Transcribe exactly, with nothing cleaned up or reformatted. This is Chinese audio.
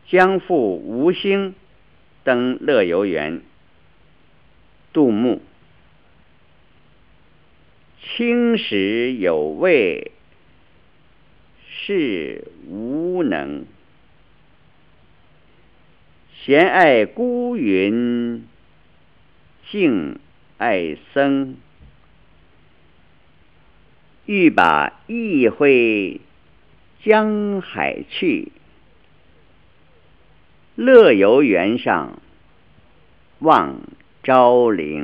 将赴吴兴登乐游原。杜牧。青史有味是无能，闲爱孤云静爱僧。欲把意会江海去，乐游原上望昭陵。